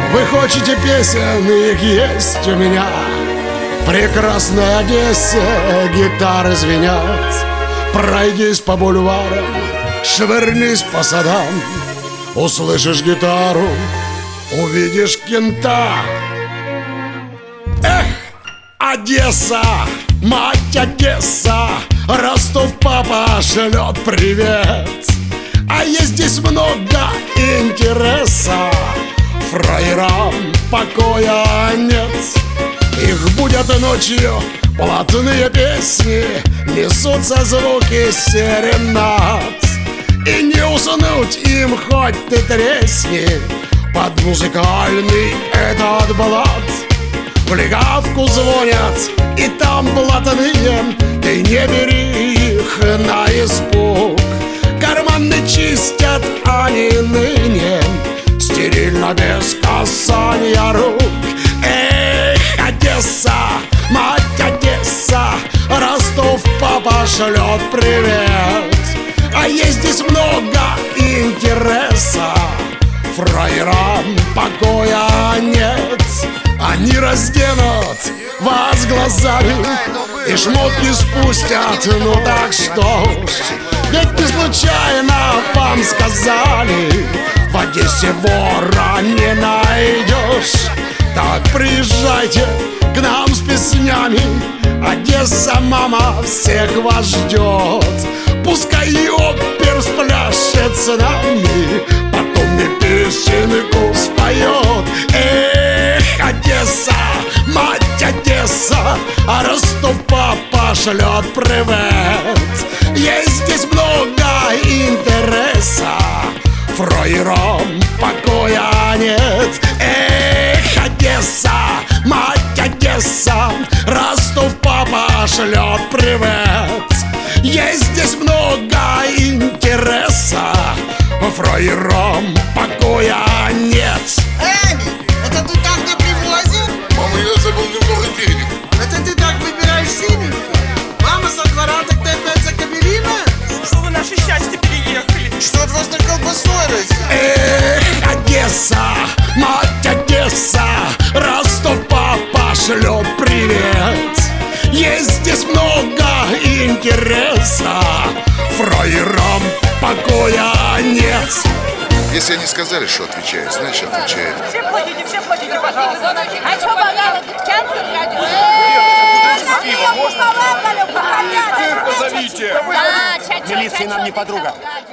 Вы хотите песен, их есть у меня. В прекрасной Одессе гитары звенят. Пройдись по бульварам, швырнись по садам. Услышишь гитару, увидишь кента. Эх, Одесса, мать Одесса, Ростов папа шлет привет. А есть здесь много интереса, фраерам покоя нет. Их будят ночью платные песни, несутся звуки серенад. И не уснуть им хоть ты тресни под музыкальный этот блат. В легавку звонят, и там блатные, ты не бери их на испуг. Карманы чистят они ныне, стерильно без касания рук. Эх, Одесса, мать Одесса, Ростов папа шлет привет. А есть здесь много интереса, фраерам покоя нет. Они разденут вас глазами и шмотки спустят, ну так что ж. Ведь не случайно вам сказали, в Одессе вора не найдешь. Так приезжайте к нам с песнями, Одесса, мама, всех вас ждет. Пускай опер спляшет с нами, потом и песенку споет. Эх, Одесса, мать Одесса, а Ростов папа шлет привет. Есть здесь много интереса, фраерам покоя нет. Эх, Одесса, мать Одесса, Ростов папа шлет привет. Есть здесь много интереса, фраерам покоя нет. Эми, это ты так не привозил? Мама, я забыл немного денег. Это ты так выбираешь синенькую? Мама со двора, так ты опять за Кабелина? Что вы наше счастье переехали? Что от вас на колбасой разит? Эх, Одесса, мать Одесса, Ростов папа шлет привет. Есть здесь много интереса, фраерам покоя нет. Если они сказали, что отвечают, значит отвечают. Все платите, пожалуйста. А что, богатый, кянцер ходил? Цирк позовите. Да, Милиция нам не подруга.